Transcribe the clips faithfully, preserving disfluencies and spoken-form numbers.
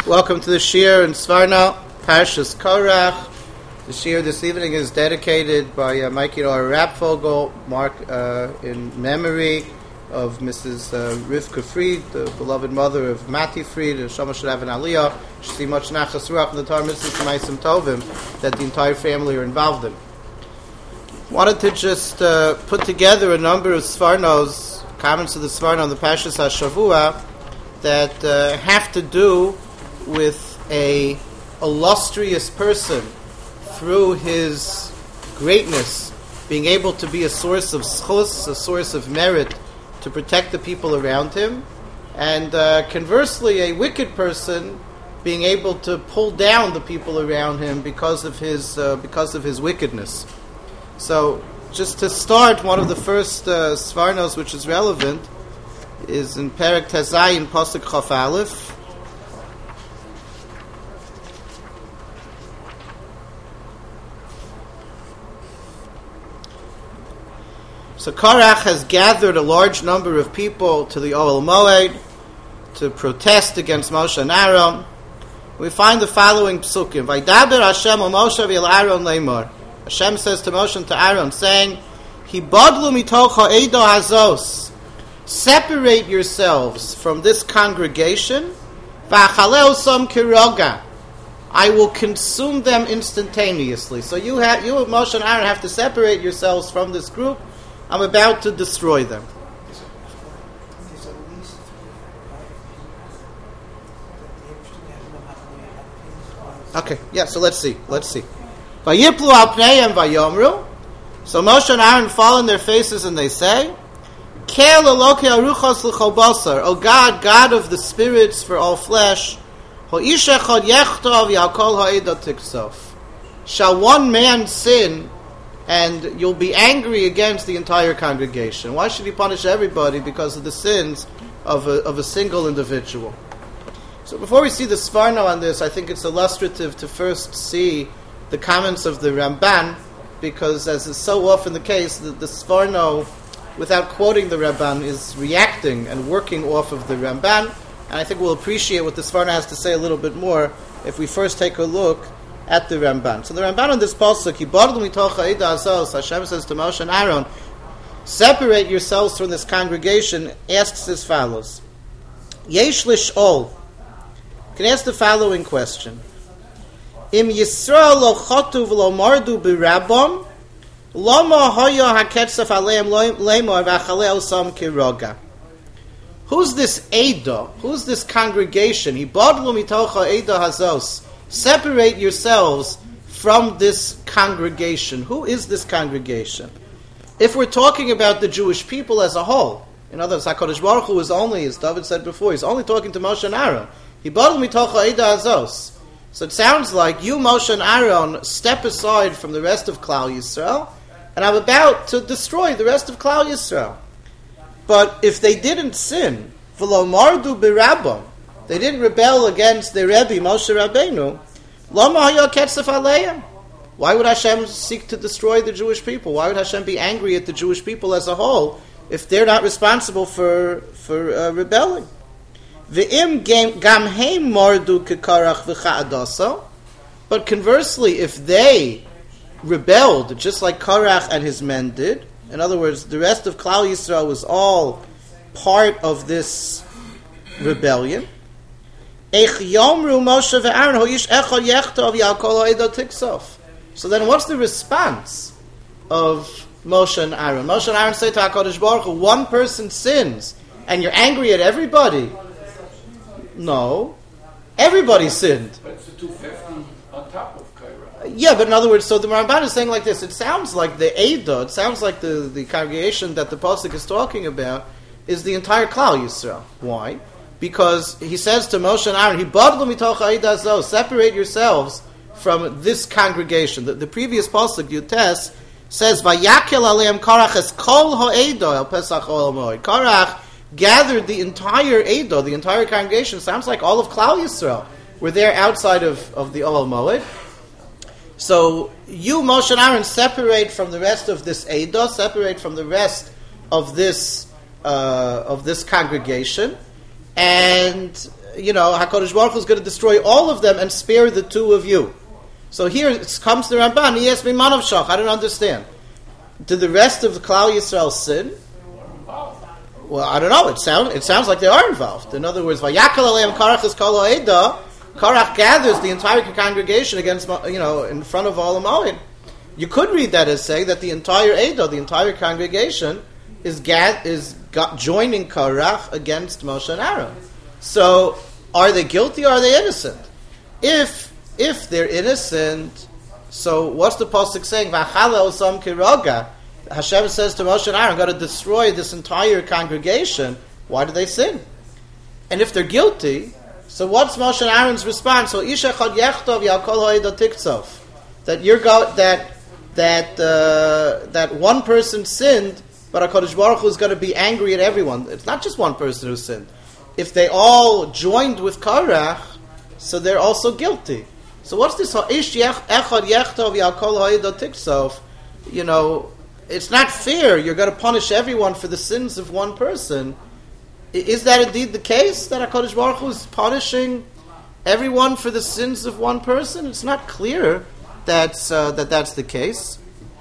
Welcome to the Shir in Svarno, Parshas Korach. The Shir this evening is dedicated by uh, Mikey Or Rapfogel, Mark, uh, in memory of Missus Uh, Rivka Fried, the beloved mother of Mati Fried, and Shama Sharav and Aliyah. She see much nachas ruach in the Torah Mitzvah Maisim Tovim that the entire family are involved in. Wanted to just uh, put together a number of Svarnos, comments of the Svarno on the Parshas HaShavua that uh, have to do with a illustrious person through his greatness being able to be a source of schus, a source of merit to protect the people around him, and uh, conversely a wicked person being able to pull down the people around him because of his uh, because of his wickedness. So just to start, one of the first uh, Svarnos which is relevant is in Perek Tezayin Pasuk Chaf Aleph. So Korach has gathered a large number of people to the Ohel Moed to protest against Moshe and Aaron. We find the following psukim. Vaydaber Hashem o Moshe v'el Aaron leimor. Hashem says to Moshe and to Aaron, saying, Hibadlu mitoch ha'edo hazos. Separate yourselves from this congregation. V'achaleu som kiroga. I will consume them instantaneously. So you have, you Moshe and Aaron have to separate yourselves from this group. I'm about to destroy them. Okay, yeah, so let's see. Let's see. Vayiplu al pneihem vayomru. So Moshe and Aaron fall on their faces and they say, Kel elokei aruchos l'chol basar. O God, God of the spirits for all flesh, ho ish echad yechtov ya'kol ha'edah tiksof. Shall one man sin and you'll be angry against the entire congregation? Why should he punish everybody because of the sins of a, of a single individual? So before we see the Svarno on this, I think it's illustrative to first see the comments of the Ramban, because as is so often the case, the, the Svarno, without quoting the Ramban, is reacting and working off of the Ramban, and I think we'll appreciate what the Svarno has to say a little bit more if we first take a look at the Ramban. So the Ramban on this pasuk, Yibadlu mitoch ha'edah hazos, Hashem says to Moshe and Aaron, separate yourselves from this congregation, asks as follows. Yesh lish'ol. Can ask the following question. Im Yisrael lo chotu v'lo mardu b'rabam, lama haya haketzaf aleim leimor v'achalei osam kiroga. Who's this Eidah? Who's this congregation? Yibadlu mitoch ha'edah hazos. Separate yourselves from this congregation. Who is this congregation? If we're talking about the Jewish people as a whole, in other words, HaKadosh Baruch Hu is only, as David said before, he's only talking to Moshe and Aaron. Hibadl mitoch ha'edah hazos. So it sounds like you, Moshe and Aaron, step aside from the rest of Klal Yisrael, and I'm about to destroy the rest of Klal Yisrael. But if they didn't sin, v'lo mardu b'rabam, they didn't rebel against their Rebbe, Moshe Rabbeinu, Lama haya ketzef aleim. Why would Hashem seek to destroy the Jewish people? Why would Hashem be angry at the Jewish people as a whole if they're not responsible for for uh, rebelling? Ve'im gam heim mardu kekarach v'cha'adaso. But conversely, if they rebelled just like Korach and his men did, in other words, the rest of Klal Yisrael was all part of this rebellion, so then what's the response of Moshe and Aaron? Moshe and Aaron say to HaKadosh Baruch Hu, one person sins and you're angry at everybody. No. Everybody sinned. But it's the two hundred fifty on top of Korach. Yeah, but in other words, so the Ramban is saying like this, it sounds like the Eidah, it sounds like the, the congregation that the Pasuk is talking about is the entire Klal Yisrael. Why? Because he says to Moshe and Aaron, Hibadlu mitoch ha'edah hazos, separate yourselves from this congregation. The, the previous pasuk, Yutes, says, Vayakel aleim Korach es kol ha'edah el Pesach Ohel Moed. Korach gathered the entire Eidah, the entire congregation. Sounds like all of Klal Yisrael were there outside of, of the Ohel Moed. So you, Moshe and Aaron, separate from the rest of this Eidah, separate from the rest of this uh, of this congregation, and you know, HaKadosh Baruch Hu is going to destroy all of them and spare the two of you. So here it comes to Ramban. He asked me, Manav Shach, I don't understand. Did the rest of the Klal Yisrael sin? Well, I don't know. It sounds it sounds like they are involved. In other words, Vayakal Aleim Karach is Kol Ha'eda. Karach gathers the entire congregation against, you know, in front of Olam Moed. You could read that as saying that the entire Eda, the entire congregation, is gad, is got, joining Karach against Moshe and Aaron. So, are they guilty or are they innocent? If if they're innocent, so what's the pasuk saying? V'achala osam kiroga. Hashem says to Moshe and Aaron, "Got to destroy this entire congregation." Why do they sin? And if they're guilty, so what's Moshe and Aaron's response? So Isha chad yechtov yakol ha'eda tiktzov. That you're go that that uh, that one person sinned, but HaKadosh Baruch Hu is going to be angry at everyone. It's not just one person who sinned. If they all joined with Karach, so they're also guilty. So what's this? Ish echad yechtov yakol ha'eda tiktzov. You know, it's not fair. You're going to punish everyone for the sins of one person. Is that indeed the case, that HaKadosh Baruch Hu is punishing everyone for the sins of one person? It's not clear that's, uh, that that's the case.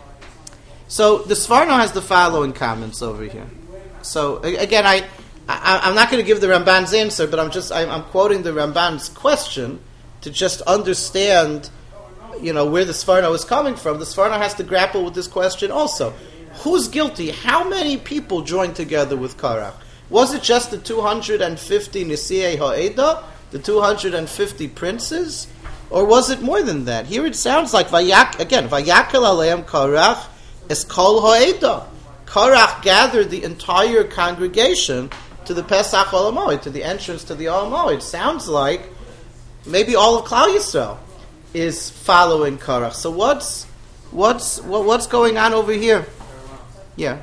So the Sforno has the following comments over here. So again, I, I I'm not going to give the Ramban's answer, but I'm just I'm, I'm quoting the Ramban's question to just understand, you know, where the Sforno is coming from. The Sforno has to grapple with this question also. Who's guilty? How many people joined together with Karach? Was it just the two hundred fifty Nisiei Ha'eda, the two hundred fifty princes? Or was it more than that? Here it sounds like, Vayak, again, Vayakel Aleim Karach es Kol Ha'eda. Karach gathered the entire congregation to the Pesach Olam Moed, to the entrance to the Olam Moed. Sounds like maybe all of Klal Yisrael is following Karach. So what's what's what, what's going on over here? Yeah.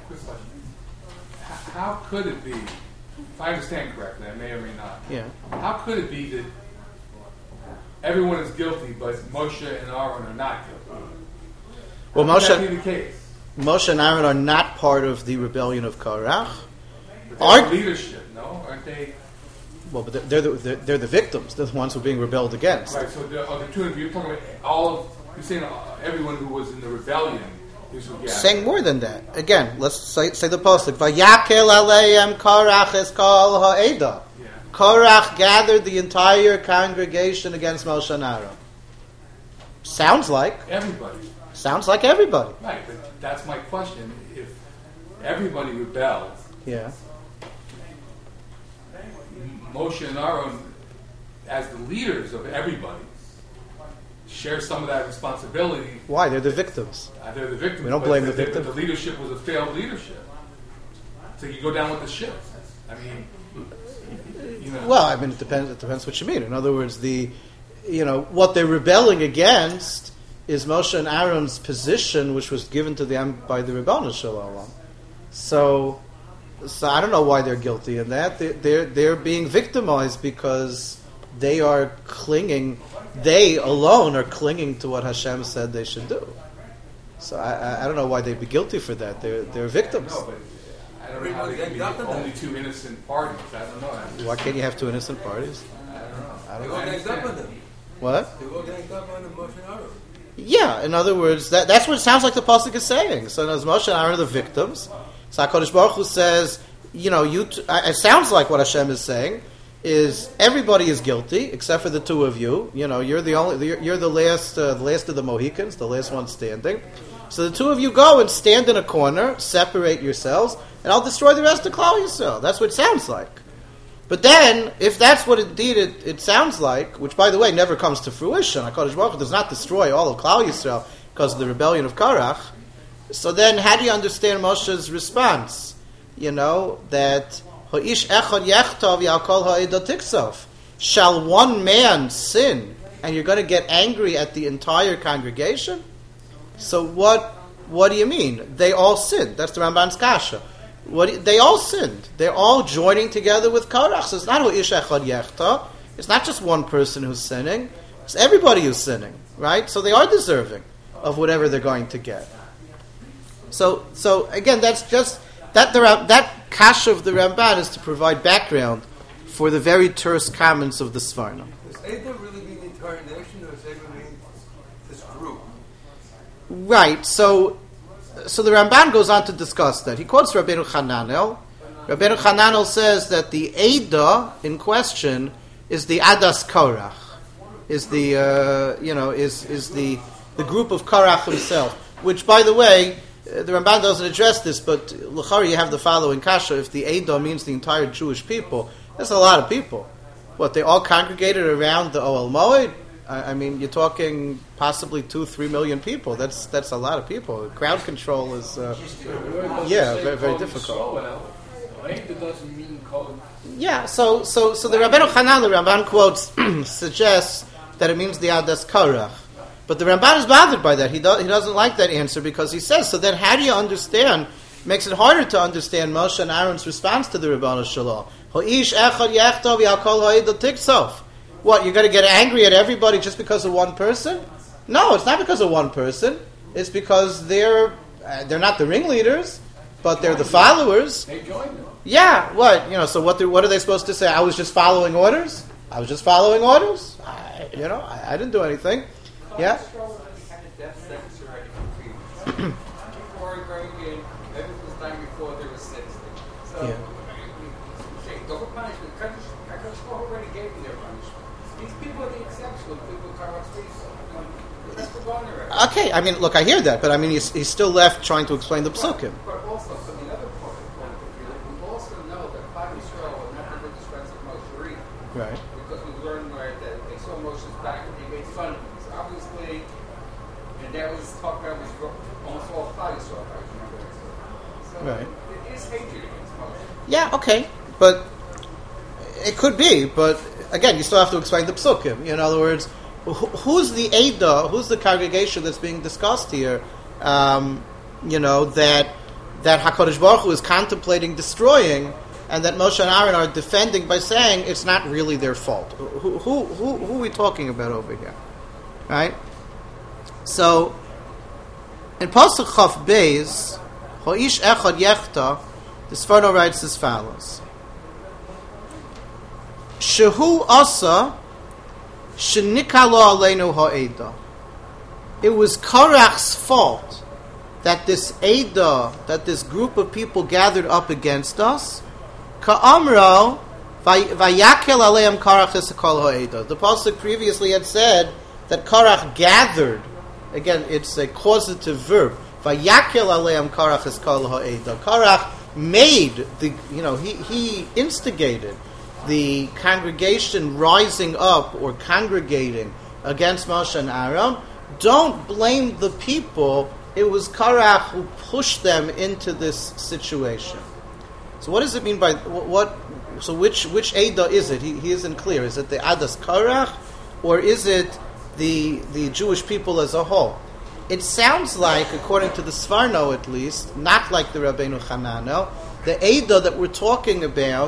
How could it be, if I understand correctly, I may or may not, Yeah. how could it be that everyone is guilty, but Moshe and Aaron are not guilty? Well, How Moshe, could that be the case? Moshe and Aaron are not part of the rebellion of Karach. But they're Aren't- leadership, no? Aren't they? Well, but they're, they're, the, they're, they're the victims. They're the ones who are being rebelled against. Right, so the, are the two of you, you're talking about all of, you're saying uh, everyone who was in the rebellion is who gathered. Saying more than that. Again, let's say, say the pasuk. Vayakel aleim Karach es Kol Ha'eda. Yeah. Korach gathered the entire congregation against Moshe and Aaron. Sounds like. Everybody. Sounds like everybody. Right, but that's my question. If everybody rebelled, Yeah. Moshe and Aaron, as the leaders of everybody, share some of that responsibility. Why? They're the victims. Uh, they're the victims. We don't but blame the the, victim. The leadership was a failed leadership. So you go down with the ship. I mean, you know. Well, I mean, it depends. It depends what you mean. In other words, the, you know, what they're rebelling against is Moshe and Aaron's position, which was given to them by the Rebbeinu Shalom. So, so I don't know why they're guilty in that. They're, they're they're being victimized because they are clinging. They alone are clinging to what Hashem said they should do. So I, I, I don't know why they'd be guilty for that. They're they're victims. No, but I don't know how they can be only two innocent parties. I don't know. Why can't you have two innocent parties? I don't know. I They don't go know. ganged up on them. What? They go ganged up on the Moshe and Aaron. Yeah, in other words, that, that's what it sounds like the pasuk is saying. So as Moshe and Aaron are the victims, so HaKadosh Baruch Hu says, you know, you. T- it sounds like what Hashem is saying is everybody is guilty except for the two of you. You know, you're the only, you're, you're the last, uh, the last of the Mohicans, the last one standing. So the two of you go and stand in a corner, separate yourselves, and I'll destroy the rest of Klal Yisrael. That's what it sounds like. But then, if that's what indeed it, it sounds like, which by the way never comes to fruition, HaKadosh Baruch Hu does not destroy all of Klal Yisrael because of the rebellion of Karach, so then how do you understand Moshe's response? You know, that Ha'ish echad yechtov ya'kol ha'eda tiksof. Shall one man sin and you're going to get angry at the entire congregation? So what what do you mean? They all sinned. That's the Ramban's kasha. What do you- they all sinned. They're all joining together with Karach. So it's not Ha'ish echad yechtov. It's not just one person who's sinning. It's everybody who's sinning, right? So they are deserving of whatever they're going to get. So, so again, that's just that the that kasha of the Ramban is to provide background for the very terse comments of the Sforno. Does Eidah really mean the entire nation, or does Eidah mean this group? Right. So, so the Ramban goes on to discuss that. He quotes Rabbeinu Hananel. Rabbeinu Hananel says that the Eidah in question is the Adas Korach, is the uh, you know is is the the group of Korach himself. Which, by the way, uh, the Ramban doesn't address this, but l'chari you have the following kasha: if the Eidah means the entire Jewish people, that's a lot of people. What, they all congregated around the Ohel Moed? I, I mean, you're talking possibly two, three million people. That's that's a lot of people. Crowd control is uh, yeah, very very difficult. Eidah doesn't mean code. Yeah, so so so the Rabbeinu Hanan, the Ramban quotes suggests that it means the Adas Korach, but the Ramban is bothered by that. He do, he doesn't like that answer because he says, so then how do you understand? Makes it harder to understand Moshe and Aaron's response to the Ribono Shel Olam. Ho'ish echad yechtov ya'kol ha'edah tiksof. What, you're going to get angry at everybody just because of one person? No, it's not because of one person. It's because they're uh, they're not the ringleaders, but they're the followers. They joined them. Yeah, what you know? So what? Do, what are they supposed to say? I was just following orders. I was just following orders. I, you know, I, I didn't do anything. Yeah. Yeah. Okay, I mean, look, I hear that, but I mean, he's, he's still left trying to explain the psukim. But also, from the other point of view, we also know that Klal Yisrael were not the biggest friends of Moshe Rabbeinu. Right. Because we learned right, that they saw Moshe's back and they made fun of him. So obviously, and that was talked about was almost all Klal Yisrael, if I remember that. So Right. it is hatred against Moshe. Yeah, okay, but it could be. But again, you still have to explain the psukim. In other words, wh- who's the Eidah? Who's the congregation that's being discussed here? Um, you know that that Hakadosh Baruch Hu is contemplating destroying, and that Moshe and Aaron are defending by saying it's not really their fault. Who who who, who are we talking about over here? Right. So in Pasuk Chaf Beis, Ho'ish echad yechta, the Sforno writes as follows: Shehu asa shenikalo aleinu ha'eda. It was Korach's fault that this Eidah, that this group of people gathered up against us. Ka'amro vayakel aleim Korach esakol ha'eda. The pasuk previously had said that Korach gathered. Again, it's a causative verb. Vayakel aleim Korach esakol ha'eda. Korach made the, you know, he he instigated the congregation rising up or congregating against Moshe and Aaron. Don't blame the people. It was Korach who pushed them into this situation. So what does it mean by what? So which which Eidah is it? He, he isn't clear. Is it the Adas Korach, or is it the the Jewish people as a whole? It sounds like, according to the Sforno at least, not like the Rabbeinu Hananel, the Eidah that we're talking about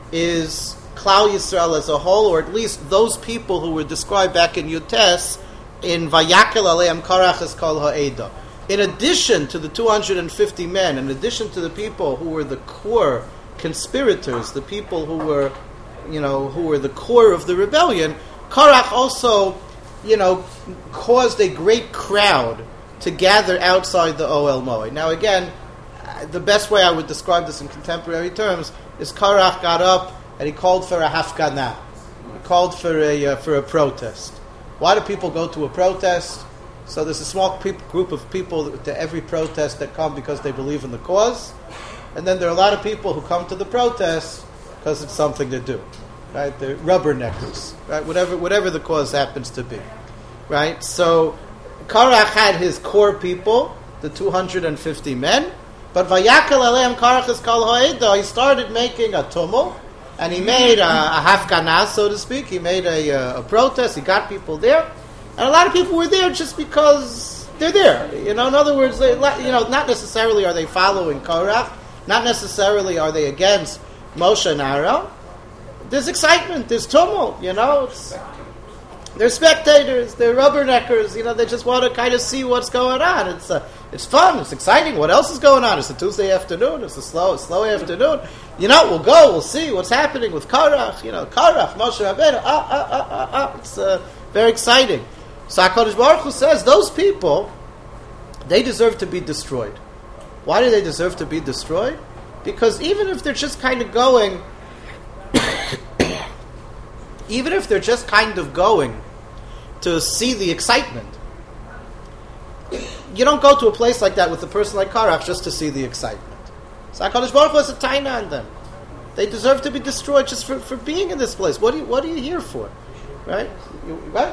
is Klal Yisrael as a whole, or at least those people who were described back in Yutes in Vayakel Aleim Korach es Kol Ha'eda. In addition to the two hundred fifty men, in addition to the people who were the core conspirators, the people who were, you know, who were the core of the rebellion, Korach also, you know, caused a great crowd to gather outside the Ohel Moed. Now again, the best way I would describe this in contemporary terms is Korach got up and he called for a hafganah. He called for a uh, for a protest. Why do people go to a protest? So there's a small pe- group of people to every protest that come because they believe in the cause, and then there are a lot of people who come to the protest because it's something to do, right? They're rubberneckers, right? Whatever whatever the cause happens to be, right? So Korach had his core people, the two hundred fifty men, but Vayakel Aleim Korach es Kol Ha'eda, he started making a tumult, and he made a, a hafganah, so to speak. He made a, a, a protest. He got people there. And a lot of people were there just because they're there. You know, in other words, they, you know, not necessarily are they following Korach, not necessarily are they against Moshe and Aaron. There's excitement, there's tumult, you know. It's, they're spectators, they're rubberneckers, you know, they just want to kind of see what's going on. It's a, It's fun. It's exciting. What else is going on? It's a Tuesday afternoon. It's a slow, slow afternoon. You know, we'll go. We'll see what's happening with Korach. You know, Korach, Moshe Rabbeinu. Ah, ah, ah, ah, ah. It's uh, very exciting. So HaKadosh Baruch Hu says those people, they deserve to be destroyed. Why do they deserve to be destroyed? Because even if they're just kind of going, even if they're just kind of going to see the excitement, you don't go to a place like that with a person like Korach just to see the excitement. So HaKadosh Baruch Hu has a taina on them. They deserve to be destroyed just for, for being in this place. What are you, what are you here for? Right? You, right?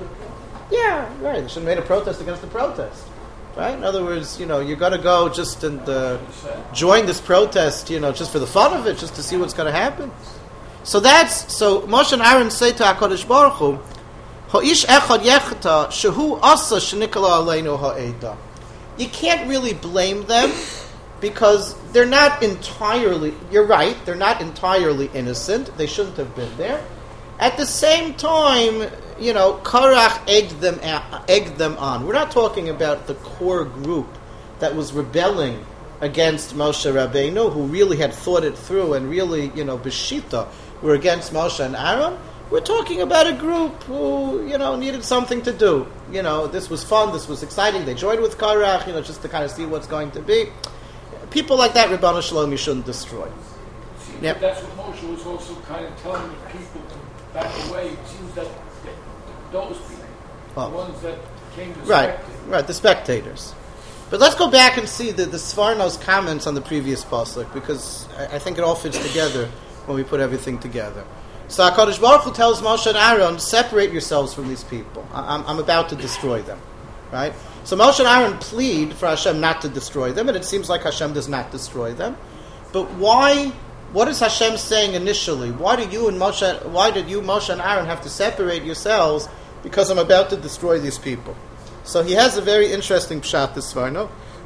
Yeah, right. They should have made a protest against the protest. Right? In other words, you know, you're going to go just and uh, join this protest, you know, just for the fun of it, just to see what's going to happen. So that's, so Moshe and Aaron say to HaKadosh Baruch Hu, Ho'ish echad yechta shehu asa shenikala aleinu ha'eda. You can't really blame them because they're not entirely, you're right, they're not entirely innocent. They shouldn't have been there. At the same time, you know, Korach egged them, egged them on. We're not talking about the core group that was rebelling against Moshe Rabbeinu, who really had thought it through and really, you know, b'shita, were against Moshe and Aaron. We're talking about a group who, you know, needed something to do. You know, this was fun, this was exciting. They joined with Korach, you know, just to kind of see what's going to be. People like that, Ribbon Shalom, you shouldn't destroy. See, Yep. That's what Moshe was also kind of telling the people to back away. It seems that those people, Oh. the ones that came to Right, spectate. right, the spectators. But let's go back and see the, the Sforno's comments on the previous pasuk, because I, I think it all fits together when we put everything together. So HaKadosh Baruch Hu tells Moshe and Aaron, separate yourselves from these people. I, I'm, I'm about to destroy them. Right? So Moshe and Aaron plead for Hashem not to destroy them, and it seems like Hashem does not destroy them. But why, what is Hashem saying initially? Why do you and Moshe, why did you, Moshe and Aaron, have to separate yourselves? Because I'm about to destroy these people. So he has a very interesting pshat this Sforno.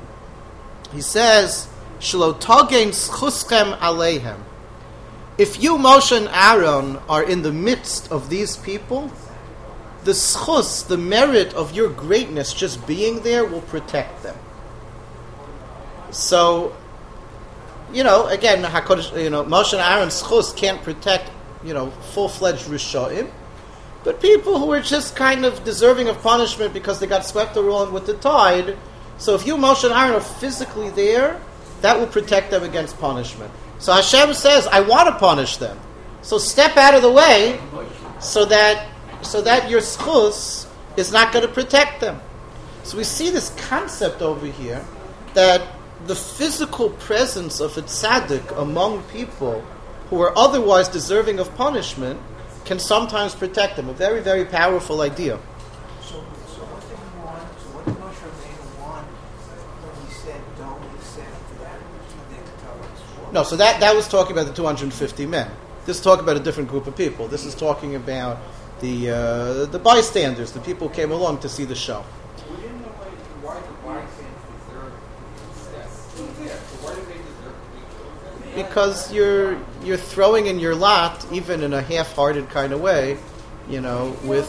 He says, Shelo togein schuschem aleihem. If you, Moshe and Aaron, are in the midst of these people, the schus, the merit of your greatness just being there will protect them. So, you know, again, HaKadosh, you know, Moshe and Aaron's schus can't protect, you know, full-fledged Rishoim, but people who are just kind of deserving of punishment because they got swept along with the tide. So if you, Moshe and Aaron, are physically there, that will protect them against punishment. So Hashem says, I want to punish them. So step out of the way so that so that your schus is not going to protect them. So we see this concept over here that the physical presence of a tzaddik among people who are otherwise deserving of punishment can sometimes protect them. A very, very powerful idea. So, so what did he want? So what did Moshe Rabbeinu want when he said, "Don't accept that"? They tell us. No, so that, that was talking about the two hundred fifty men. This is talking about a different group of people. This is talking about the uh, the bystanders, the people who came along to see the show. We didn't know why, why the bystanders deserve death. Who's there? So why do they deserve to be killed? Because you're you're throwing in your lot, even in a half-hearted kind of way, you know, with.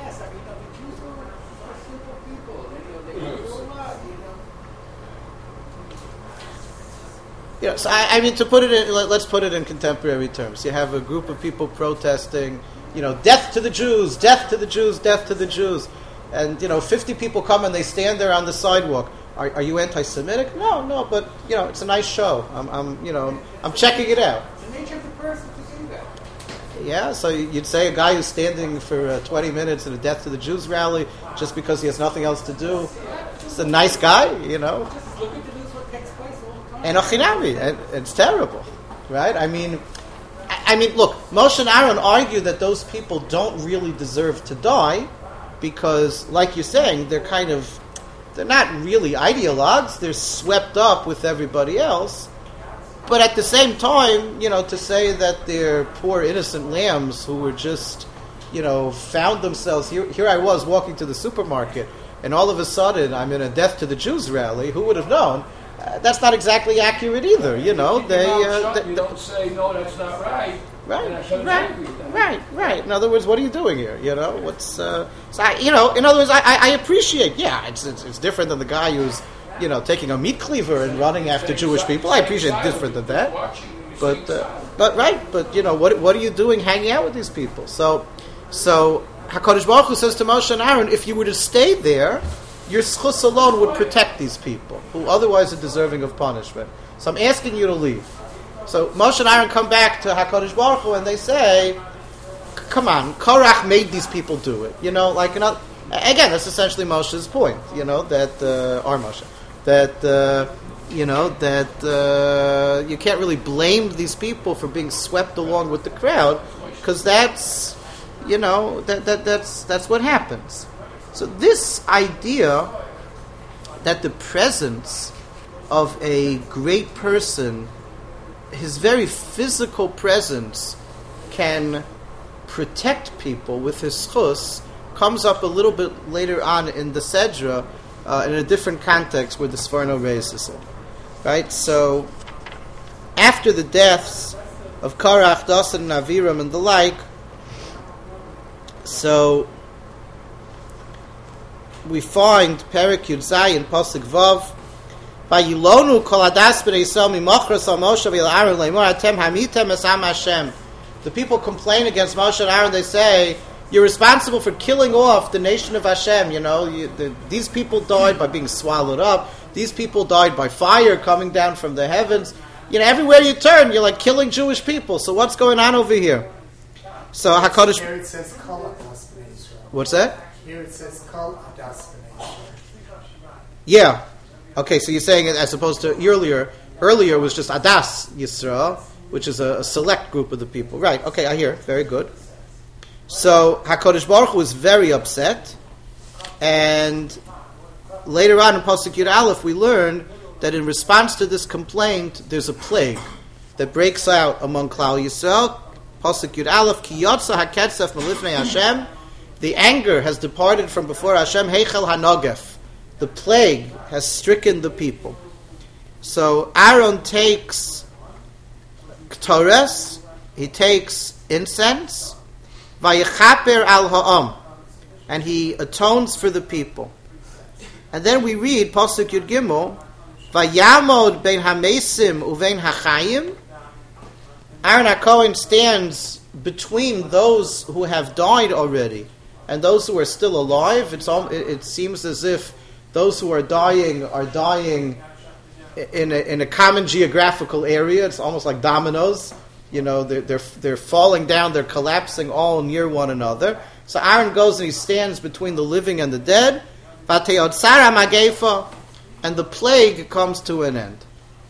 Yeah, so I, I mean, to put it in, let, let's put it in contemporary terms. You have a group of people protesting, you know, death to the Jews, death to the Jews, death to the Jews. And, you know, fifty people come and they stand there on the sidewalk. Are, are you anti-Semitic? No, no, but, you know, it's a nice show. I'm, I'm you know, I'm checking it out. It's the nature of the person to do that. Yeah, so you'd say a guy who's standing for uh, twenty minutes at a Death to the Jews rally just because he has nothing else to do. It's a nice guy, you know. Just look at the news what takes place all the time. And Ochinami, and it's terrible, right? I mean, I, I mean, look, Moshe and Aaron argue that those people don't really deserve to die because, like you're saying, they're kind of, they're not really ideologues. They're swept up with everybody else. But at the same time, you know, to say that they're poor innocent lambs who were just, you know, found themselves here. Here I was walking to the supermarket, and all of a sudden I'm in a Death to the Jews rally. Who would have known? Uh, that's not exactly accurate either. You know, Keep they, your mouth uh, shut, they, you don't say no, that's not right. right, And Hashem's right, angry with that. right, right. In other words, what are you doing here? You know, what's uh, so I, you know, in other words, I, I, I appreciate. Yeah, it's, it's it's different than the guy who's you know, taking a meat cleaver and running after Jewish people. I appreciate it's different than that. But, uh, but right, but you know, what what are you doing hanging out with these people? So, so HaKadosh Baruch Hu says to Moshe and Aaron, if you were to stay there, your schus alone would protect these people, who otherwise are deserving of punishment. So I'm asking you to leave. So Moshe and Aaron come back to HaKadosh Baruch Hu and they say, come on, Korach made these people do it. You know, like, you know, again, that's essentially Moshe's point, you know, that, uh, our Moshe, that, uh, you know, that uh, you can't really blame these people for being swept along with the crowd, because that's, you know, that, that that's that's what happens. So this idea that the presence of a great person, his very physical presence, can protect people with his schus, comes up a little bit later on in the Sedra, uh, in a different context where the Sforno raises it. Right? So, after the deaths of Korach, Dasan, and Aviram, and the like, so we find Perek Yud Zayin, Pasuk Vav, Vayilonu kol hadas b'nei Yisrael mimachras al Moshe v'el Aaron leimor atem hamitem es am Hashem. The people complain against Moshe and Aaron. They say, you're responsible for killing off the nation of Hashem. You know, you, the, these people died by being swallowed up. These people died by fire coming down from the heavens. You know, everywhere you turn, you're like killing Jewish people. So what's going on over here? So HaKadosh... Here it says, Kol Adas B'nei Yisrael. What's that? Here it says, Kol Adas B'nei Yisrael. Yeah. Okay, so you're saying it as opposed to earlier. Earlier was just Adas Yisrael, which is a, a select group of the people. Right, okay, I hear. Very good. So HaKadosh Baruch Hu was very upset. And later on in Pasuk Yud Aleph, we learn that in response to this complaint, there's a plague that breaks out among Klal Yisrael. Pasuk Yud Aleph, Ki yotza haketzef melifnei Hashem. The anger has departed from before Hashem. Heichel hanogef. The plague has stricken the people. So Aaron takes Ktores, he takes incense, Vayechaper al ha'am, and he atones for the people. And then we read Pasuk Yud Gimel, Vayamod bein hamesim uvein hachayim. Aaron HaKohen stands between those who have died already and those who are still alive. It's all, it, it seems as if those who are dying are dying in a, in a common geographical area. It's almost like dominoes. You know, they're, they're they're falling down, they're collapsing all near one another. So Aaron goes and he stands between the living and the dead. And the plague comes to an end.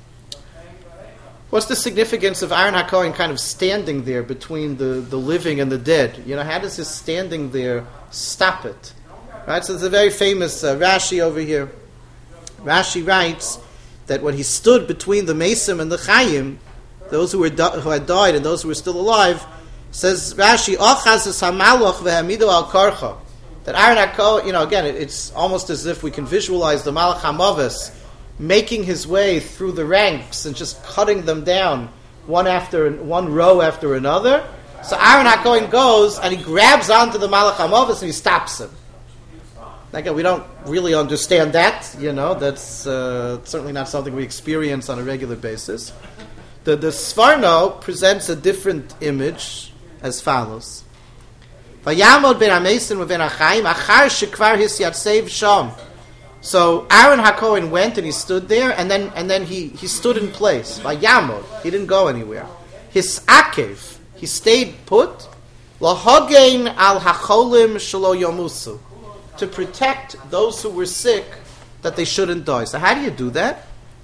What's the significance of Aaron HaKohen kind of standing there between the, the living and the dead? You know, how does his standing there stop it? Right, so there's a very famous uh, Rashi over here. Rashi writes that when he stood between the Mesim and the Chayim, those who were di- who had died and those who were still alive, says Rashi, Ochaz es hamalach vehamido al karcha. That Aaron HaKohen, you know, again, it, it's almost as if we can visualize the Malach HaMavis making his way through the ranks and just cutting them down one after one row after another. So Aaron HaKohen goes and he grabs onto the Malach HaMavis and he stops him. Again, we don't really understand that, you know, that's uh, certainly not something we experience on a regular basis. The, the Sforno presents a different image as follows. Vayamod ben hamesim uven hachayim achar shekvar hisyatsev sham. So Aaron HaKohen went and he stood there, and then and then he, he stood in place. Vayamod, he didn't go anywhere. His akev, he stayed put. Lahagein al hacholim shelo yomusu, to protect those who were sick that they shouldn't die. So how do you do that?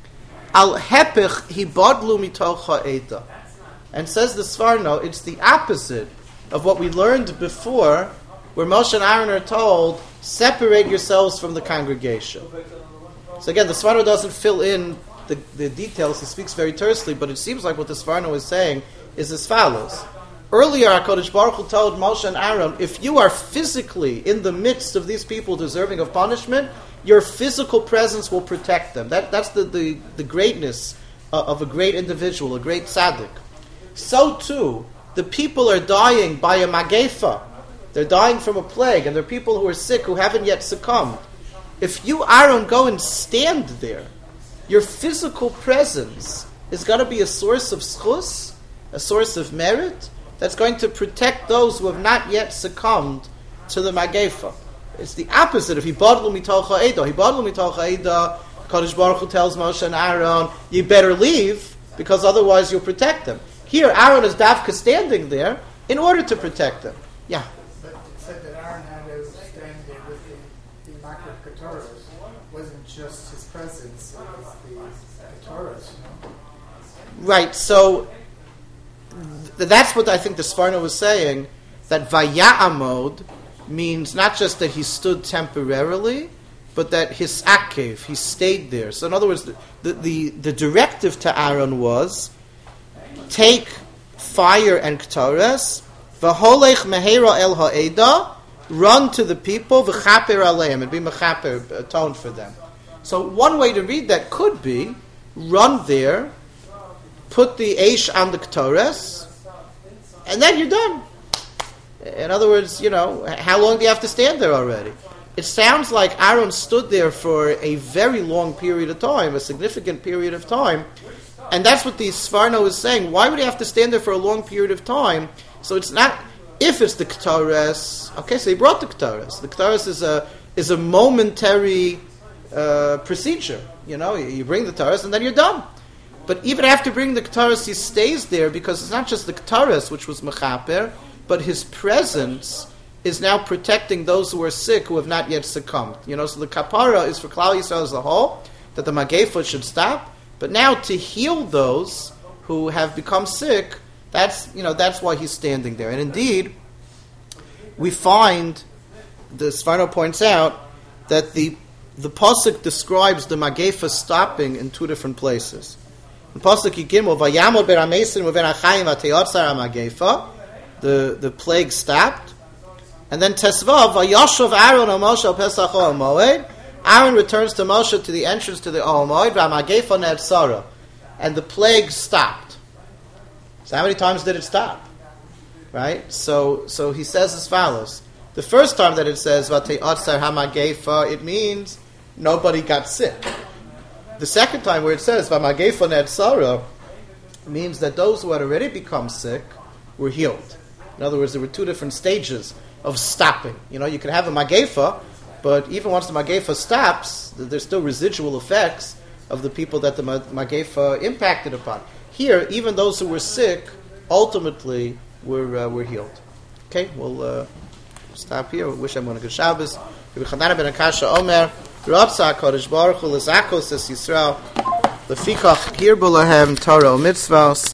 Al hepich hibadlu mitoch ha'eta. And says the Sforno, it's the opposite of what we learned before, where Moshe and Aaron are told, separate yourselves from the congregation. So again, the Sforno doesn't fill in the, the details, he speaks very tersely, but it seems like what the Sforno is saying is as follows. Earlier, HaKadosh Baruch Hu told Moshe and Aaron, if you are physically in the midst of these people deserving of punishment, your physical presence will protect them. That, that's the, the, the greatness uh, of a great individual, a great tzaddik. So too, the people are dying by a magefa. They're dying from a plague, and there are people who are sick who haven't yet succumbed. if you, Aaron, go and stand there, your physical presence is going to be a source of schus, a source of merit, that's going to protect those who have not yet succumbed to the Magefa. It's the opposite. If Hibadlu mitocha Eidah, Hibadlu mitocha Eidah, Kadosh Baruch Hu tells Moshe and Aaron, you better leave, because otherwise you'll protect them. Here, Aaron is dafka standing there in order to protect them. Yeah. But it said that Aaron had to stand there with the, the Makar Ketoras. It wasn't just his presence, it was the Ketoras, you know? Right, so th- that's what I think the Sforno was saying, that Vaya'amod means not just that he stood temporarily, but that his akev, he stayed there. So in other words, the, the, the, the directive to Aaron was, take fire and Ketores, v'holech mehera el ha'eda, run to the people, v'chaper aleim, and be mechaper, atone for them. So one way to read that could be, run there, put the Eish on the Ketores, and then you're done. In other words, you know, how long do you have to stand there already? It sounds like Aaron stood there for a very long period of time, a significant period of time, and that's what the Sforno is saying. Why would he have to stand there for a long period of time? So it's not, if it's the Ketores, okay, so he brought the Ketores. The Ketores is a is a momentary uh, procedure. You know, you, you bring the Ketores and then you're done. But even after bringing the Ketores, he stays there because it's not just the Ketores which was mechaper, but his presence is now protecting those who are sick who have not yet succumbed. You know, so the kapara is for Klal Yisrael as a whole, that the Magefa should stop. But now to heal those who have become sick, that's, you know, that's why he's standing there. And indeed, we find, the Sforno points out, that the the pasuk describes the Magefa stopping in two different places. In pasuk Yigimel, Vayamod ber hamesim uven hachayim v'teyotzar ha'Magefa, the the plague stopped. And then Tesvav, Vayashav Aaron o Moshe al Pesach o Moed. Aaron returns to Moshe to the entrance to the Ohel Moed, V'Magefa ne'etzara, and the plague stopped. So how many times did it stop? Right? So so he says as follows. The first time that it says V'te'otzar ha'Magefa, it means nobody got sick. The second time where it says V'Magefa ne'etzara, means that those who had already become sick were healed. In other words, there were two different stages of stopping. You know, you can have a Magefa, but even once the Magefa stops, there's still residual effects of the people that the Magefa impacted upon. Here, even those who were sick, ultimately were uh, were healed. Okay, we'll uh, stop here. We wish everyone a good Shabbos. Rabbi Chanana ben Akasha Omer, Ratzah Kodesh Baruch Hu L'Zakos Es Yisrael, Lefikach Hirbu Lahem Torah Mitzvos.